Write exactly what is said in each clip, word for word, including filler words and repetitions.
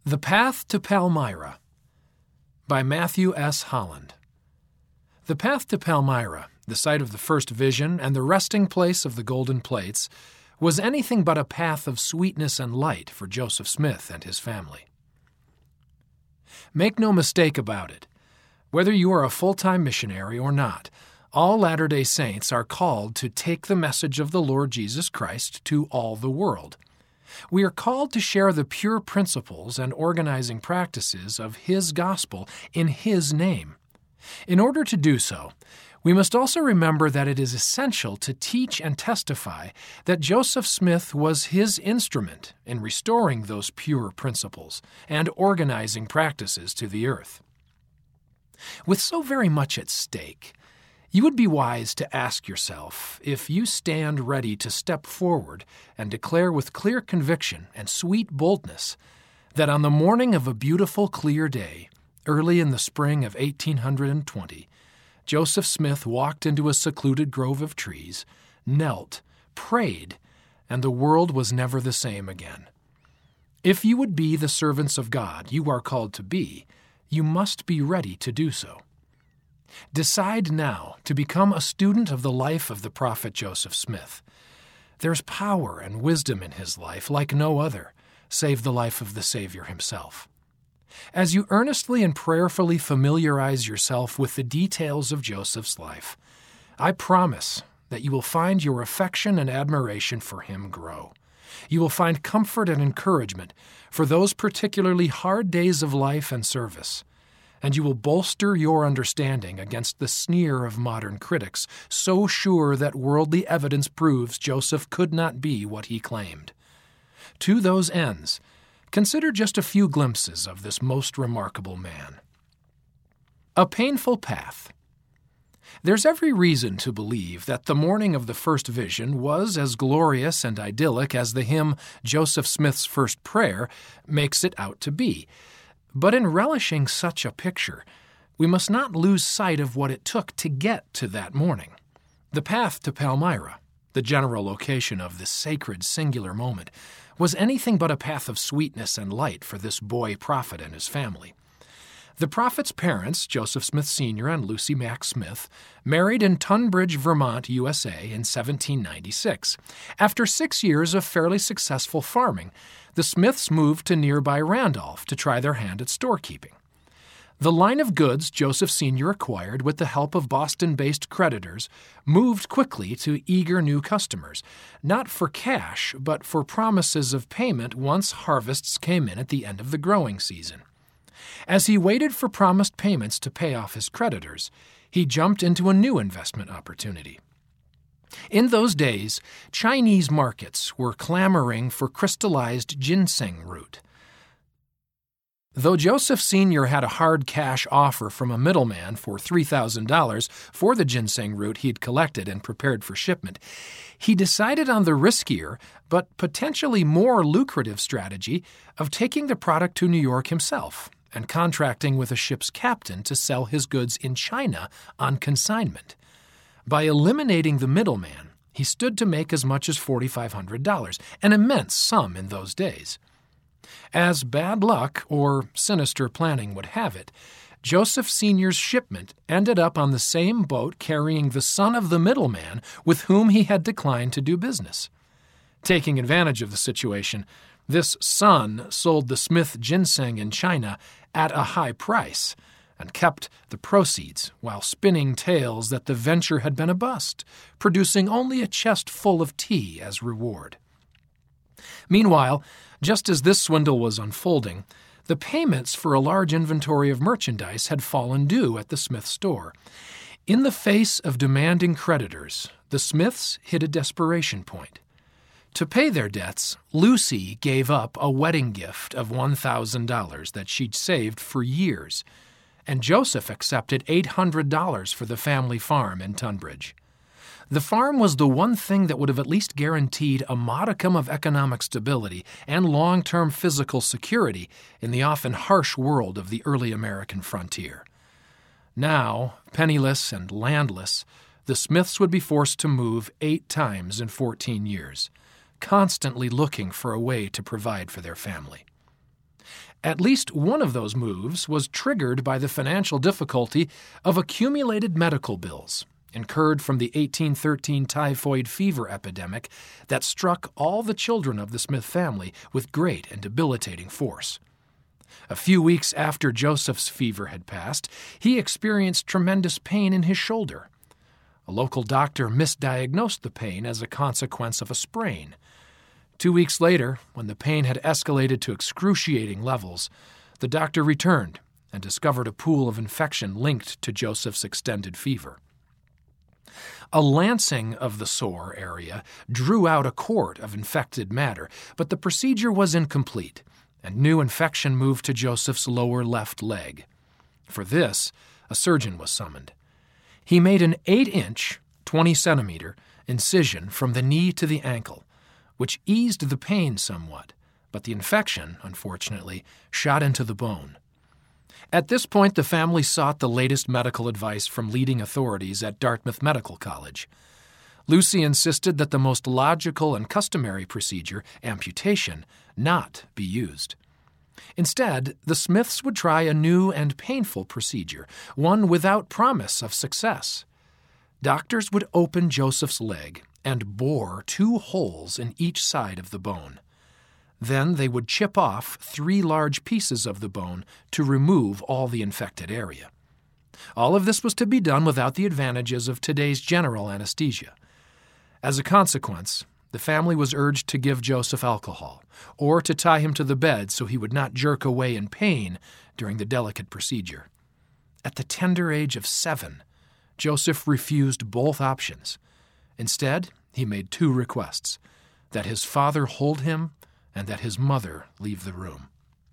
The Path to Palmyra by Matthew S. Holland. The path to Palmyra, the site of the first vision and the resting place of the golden plates, was anything but a path of sweetness and light for Joseph Smith and his family. Make no mistake about it. Whether you are a full-time missionary or not, all Latter-day Saints are called to take the message of the Lord Jesus Christ to all the world. We are called to share the pure principles and organizing practices of His gospel in His name. In order to do so, we must also remember that it is essential to teach and testify that Joseph Smith was His instrument in restoring those pure principles and organizing practices to the earth. With so very much at stake, you would be wise to ask yourself if you stand ready to step forward and declare with clear conviction and sweet boldness that on the morning of a beautiful, clear day, early in the spring of eighteen twenty, Joseph Smith walked into a secluded grove of trees, knelt, prayed, and the world was never the same again. If you would be the servants of God you are called to be, you must be ready to do so. Decide now to become a student of the life of the prophet Joseph Smith. There's power and wisdom in his life like no other, save the life of the Savior himself. As you earnestly and prayerfully familiarize yourself with the details of Joseph's life, I promise that you will find your affection and admiration for him grow. You will find comfort and encouragement for those particularly hard days of life and service, and you will bolster your understanding against the sneer of modern critics, so sure that worldly evidence proves Joseph could not be what he claimed. To those ends, consider just a few glimpses of this most remarkable man. A painful path. There's every reason to believe that the morning of the first vision was as glorious and idyllic as the hymn Joseph Smith's First Prayer makes it out to be. But in relishing such a picture, we must not lose sight of what it took to get to that morning. The path to Palmyra, the general location of this sacred singular moment, was anything but a path of sweetness and light for this boy prophet and his family. The prophet's parents, Joseph Smith Senior and Lucy Mack Smith, married in Tunbridge, Vermont, U S A in seventeen ninety-six. After six years of fairly successful farming, the Smiths moved to nearby Randolph to try their hand at storekeeping. The line of goods Joseph Senior acquired with the help of Boston-based creditors moved quickly to eager new customers, not for cash, but for promises of payment once harvests came in at the end of the growing season. As he waited for promised payments to pay off his creditors, he jumped into a new investment opportunity. In those days, Chinese markets were clamoring for crystallized ginseng root. Though Joseph Senior had a hard cash offer from a middleman for three thousand dollars for the ginseng root he'd collected and prepared for shipment, he decided on the riskier but potentially more lucrative strategy of taking the product to New York himself and contracting with a ship's captain to sell his goods in China on consignment. By eliminating the middleman, he stood to make as much as four thousand five hundred dollars, an immense sum in those days. As bad luck or sinister planning would have it, Joseph Senior's shipment ended up on the same boat carrying the son of the middleman with whom he had declined to do business. Taking advantage of the situation, this son sold the Smith ginseng in China at a high price and kept the proceeds while spinning tales that the venture had been a bust, producing only a chest full of tea as reward. Meanwhile, just as this swindle was unfolding, the payments for a large inventory of merchandise had fallen due at the Smith store. In the face of demanding creditors, the Smiths hit a desperation point. To pay their debts, Lucy gave up a wedding gift of one thousand dollars that she'd saved for years, and Joseph accepted eight hundred dollars for the family farm in Tunbridge. The farm was the one thing that would have at least guaranteed a modicum of economic stability and long-term physical security in the often harsh world of the early American frontier. Now, penniless and landless, the Smiths would be forced to move eight times in fourteen years, constantly looking for a way to provide for their family. At least one of those moves was triggered by the financial difficulty of accumulated medical bills incurred from the eighteen thirteen typhoid fever epidemic that struck all the children of the Smith family with great and debilitating force. A few weeks after Joseph's fever had passed, he experienced tremendous pain in his shoulder. A local doctor misdiagnosed the pain as a consequence of a sprain. Two weeks later, when the pain had escalated to excruciating levels, the doctor returned and discovered a pool of infection linked to Joseph's extended fever. A lancing of the sore area drew out a quart of infected matter, but the procedure was incomplete, and new infection moved to Joseph's lower left leg. For this, a surgeon was summoned. He made an eight-inch, twenty centimeter, incision from the knee to the ankle, which eased the pain somewhat, but the infection, unfortunately, shot into the bone. At this point, the family sought the latest medical advice from leading authorities at Dartmouth Medical College. Lucy insisted that the most logical and customary procedure, amputation, not be used. Instead, the Smiths would try a new and painful procedure, one without promise of success. Doctors would open Joseph's leg and bore two holes in each side of the bone. Then they would chip off three large pieces of the bone to remove all the infected area. All of this was to be done without the advantages of today's general anesthesia. As a consequence, the family was urged to give Joseph alcohol, or to tie him to the bed so he would not jerk away in pain during the delicate procedure. At the tender age of seven, Joseph refused both options. Instead, he made two requests: that his father hold him and that his mother leave the room.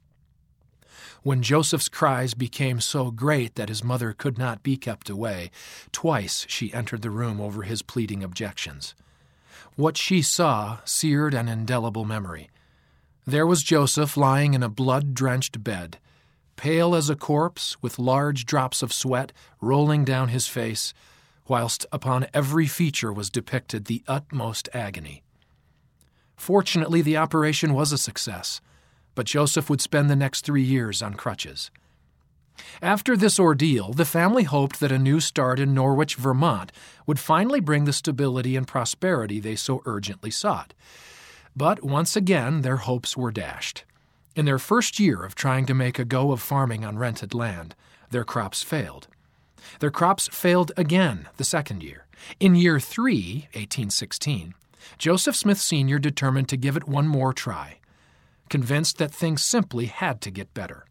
When Joseph's cries became so great that his mother could not be kept away, twice she entered the room over his pleading objections. What she saw seared an indelible memory. There was Joseph lying in a blood-drenched bed, pale as a corpse, with large drops of sweat rolling down his face, whilst upon every feature was depicted the utmost agony. Fortunately, the operation was a success, but Joseph would spend the next three years on crutches. After this ordeal, the family hoped that a new start in Norwich, Vermont, would finally bring the stability and prosperity they so urgently sought. But once again, their hopes were dashed. In their first year of trying to make a go of farming on rented land, their crops failed. Their crops failed again the second year. In year three, eighteen sixteen, Joseph Smith Senior determined to give it one more try, convinced that things simply had to get better.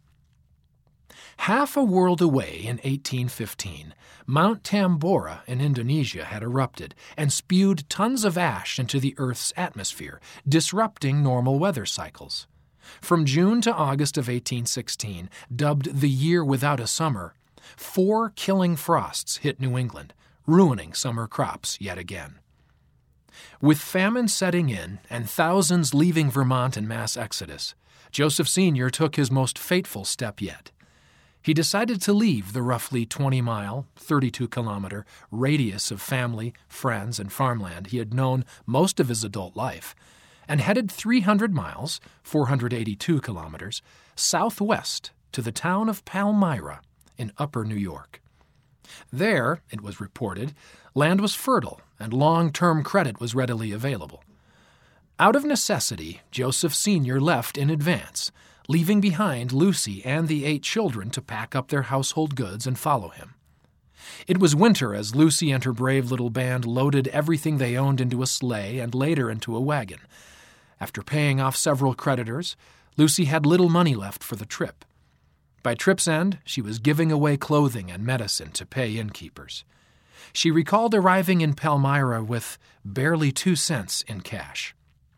Half a world away in eighteen fifteen, Mount Tambora in Indonesia had erupted and spewed tons of ash into the Earth's atmosphere, disrupting normal weather cycles. From June to August of eighteen sixteen, dubbed the Year Without a Summer, four killing frosts hit New England, ruining summer crops yet again. With famine setting in and thousands leaving Vermont in mass exodus, Joseph Senior took his most fateful step yet. He decided to leave the roughly twenty-mile, thirty-two kilometer radius of family, friends, and farmland he had known most of his adult life, and headed three hundred miles, four hundred eighty-two kilometers, southwest to the town of Palmyra in upper New York. There, it was reported, land was fertile and long-term credit was readily available. Out of necessity, Joseph Senior left in advance, leaving behind Lucy and the eight children to pack up their household goods and follow him. It was winter as Lucy and her brave little band loaded everything they owned into a sleigh and later into a wagon. After paying off several creditors, Lucy had little money left for the trip. By trip's end, she was giving away clothing and medicine to pay innkeepers. She recalled arriving in Palmyra with barely two cents in cash.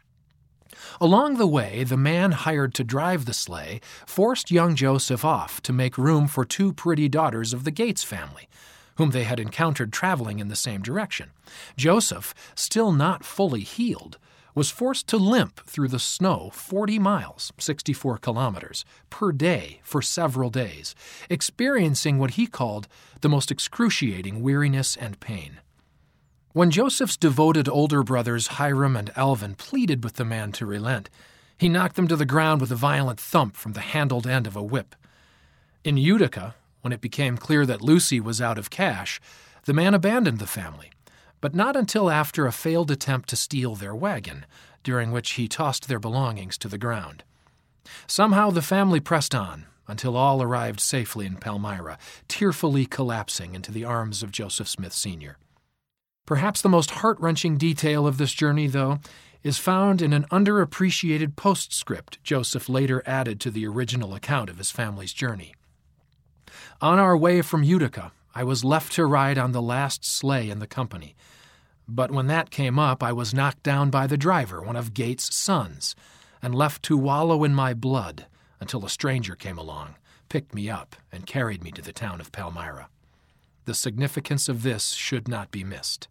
Along the way, the man hired to drive the sleigh forced young Joseph off to make room for two pretty daughters of the Gates family, whom they had encountered traveling in the same direction. Joseph, still not fully healed, was forced to limp through the snow forty miles, sixty-four kilometers, per day for several days, experiencing what he called the most excruciating weariness and pain. When Joseph's devoted older brothers Hiram and Alvin pleaded with the man to relent, He knocked them to the ground with a violent thump from the handled end of a whip. In Utica, when it became clear that Lucy was out of cash, the man abandoned the family, but not until after a failed attempt to steal their wagon, during which he tossed their belongings to the ground. Somehow the family pressed on until all arrived safely in Palmyra, tearfully collapsing into the arms of Joseph Smith Senior Perhaps the most heart-wrenching detail of this journey, though, is found in an underappreciated postscript Joseph later added to the original account of his family's journey. On our way from Utica, I was left to ride on the last sleigh in the company. But when that came up, I was knocked down by the driver, one of Gates' sons, and left to wallow in my blood until a stranger came along, picked me up, and carried me to the town of Palmyra. The significance of this should not be missed.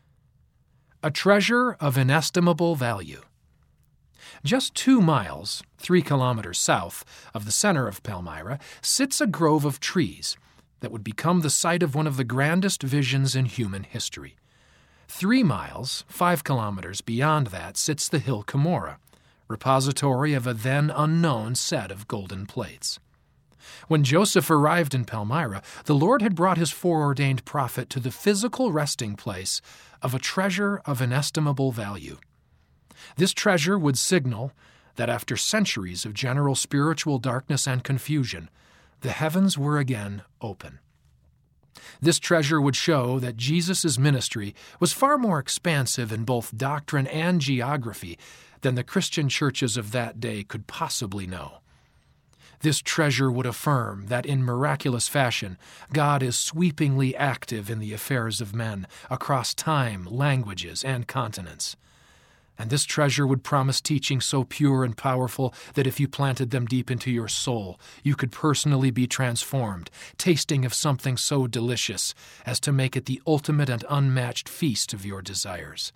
A treasure of inestimable value. Just two miles, three kilometers south of the center of Palmyra, sits a grove of trees that would become the site of one of the grandest visions in human history. Three miles, five kilometers beyond that, sits the hill Cumorah, repository of a then unknown set of golden plates. When Joseph arrived in Palmyra, the Lord had brought his foreordained prophet to the physical resting place of a treasure of inestimable value. This treasure would signal that after centuries of general spiritual darkness and confusion, the heavens were again open. This treasure would show that Jesus' ministry was far more expansive in both doctrine and geography than the Christian churches of that day could possibly know. This treasure would affirm that in miraculous fashion, God is sweepingly active in the affairs of men across time, languages, and continents. And this treasure would promise teaching so pure and powerful that if you planted them deep into your soul, you could personally be transformed, tasting of something so delicious as to make it the ultimate and unmatched feast of your desires.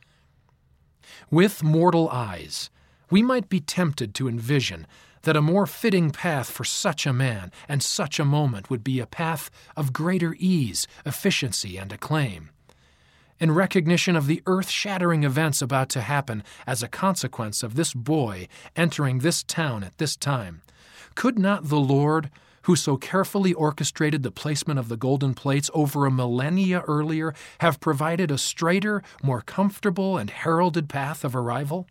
With mortal eyes, we might be tempted to envision that a more fitting path for such a man and such a moment would be a path of greater ease, efficiency, and acclaim. In recognition of the earth-shattering events about to happen as a consequence of this boy entering this town at this time, could not the Lord, who so carefully orchestrated the placement of the golden plates over a millennia earlier, have provided a straighter, more comfortable, and heralded path of arrival?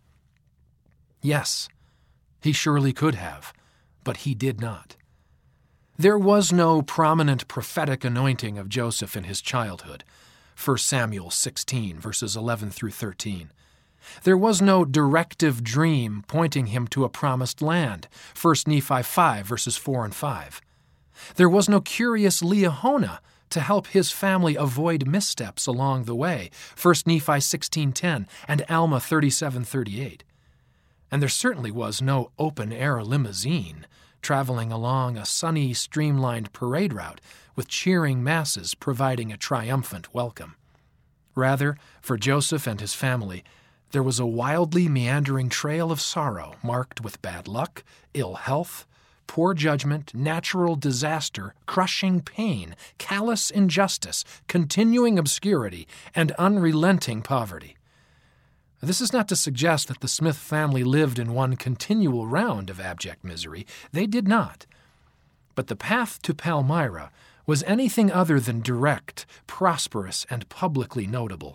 Yes, he surely could have, but he did not. There was no prominent prophetic anointing of Joseph in his childhood, First Samuel sixteen, verses eleven through thirteen. There was no directive dream pointing him to a promised land, First Nephi five, verses four and five. There was no curious Liahona to help his family avoid missteps along the way, First Nephi sixteen ten and Alma thirty-seven thirty-eight. And there certainly was no open-air limousine traveling along a sunny, streamlined parade route with cheering masses providing a triumphant welcome. Rather, for Joseph and his family, there was a wildly meandering trail of sorrow marked with bad luck, ill health, poor judgment, natural disaster, crushing pain, callous injustice, continuing obscurity, and unrelenting poverty. This is not to suggest that the Smith family lived in one continual round of abject misery. They did not. But the path to Palmyra was anything other than direct, prosperous, and publicly notable.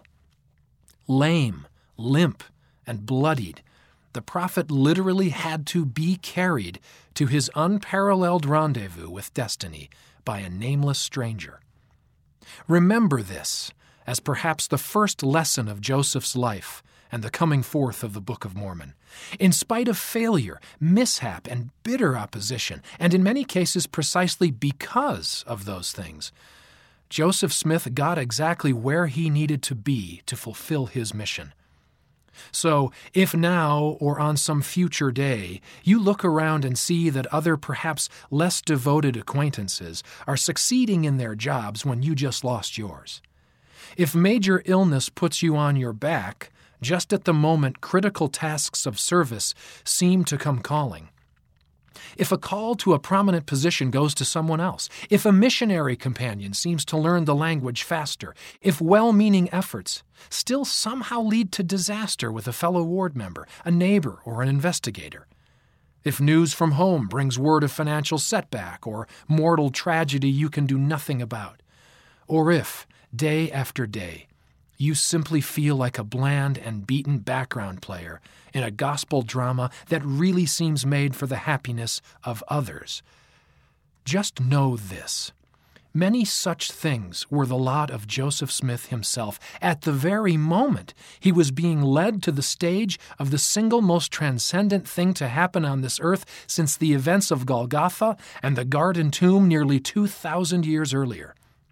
Lame, limp, and bloodied, the prophet literally had to be carried to his unparalleled rendezvous with destiny by a nameless stranger. Remember this as perhaps the first lesson of Joseph's life and the coming forth of the Book of Mormon. In spite of failure, mishap, and bitter opposition, and in many cases precisely because of those things, Joseph Smith got exactly where he needed to be to fulfill his mission. So, if now or on some future day you look around and see that other perhaps less devoted acquaintances are succeeding in their jobs when you just lost yours, if major illness puts you on your back just at the moment critical tasks of service seem to come calling, if a call to a prominent position goes to someone else, if a missionary companion seems to learn the language faster, if well-meaning efforts still somehow lead to disaster with a fellow ward member, a neighbor, or an investigator, If news from home brings word of financial setback or mortal tragedy you can do nothing about, or if, day after day, you simply feel like a bland and beaten background player in a gospel drama that really seems made for the happiness of others, just know this. Many such things were the lot of Joseph Smith himself at the very moment he was being led to the stage of the single most transcendent thing to happen on this earth since the events of Golgotha and the Garden Tomb nearly two thousand years earlier.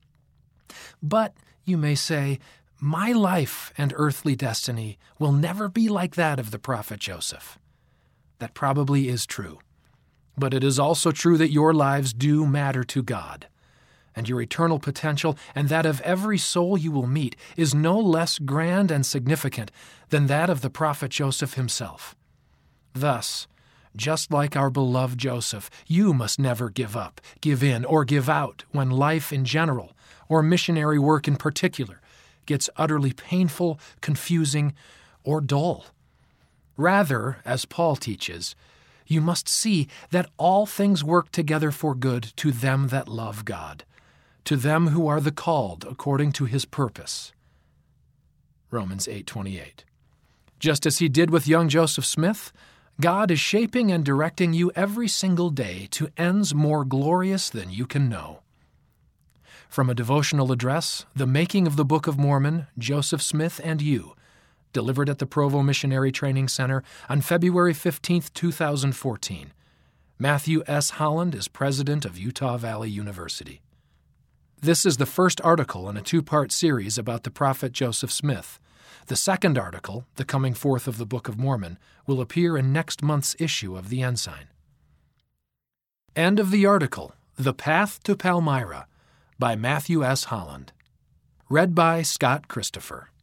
But, you may say, my life and earthly destiny will never be like that of the prophet Joseph. That probably is true. But it is also true that your lives do matter to God, and your eternal potential and that of every soul you will meet is no less grand and significant than that of the prophet Joseph himself. Thus, just like our beloved Joseph, you must never give up, give in, or give out when life in general, or missionary work in particular, gets utterly painful, confusing, or dull. Rather, as Paul teaches, you must see that all things work together for good to them that love God, to them who are the called according to his purpose. Romans eight twenty-eight. Just as he did with young Joseph Smith, God is shaping and directing you every single day to ends more glorious than you can know. From a devotional address, The Making of the Book of Mormon, Joseph Smith and You, delivered at the Provo Missionary Training Center on February fifteenth, two thousand fourteen. Matthew S. Holland is president of Utah Valley University. This is the first article in a two-part series about the prophet Joseph Smith. The second article, The Coming Forth of the Book of Mormon, will appear in next month's issue of the Ensign. End of the article, The Path to Palmyra, by Matthew S. Holland. Read by Scott Christopher.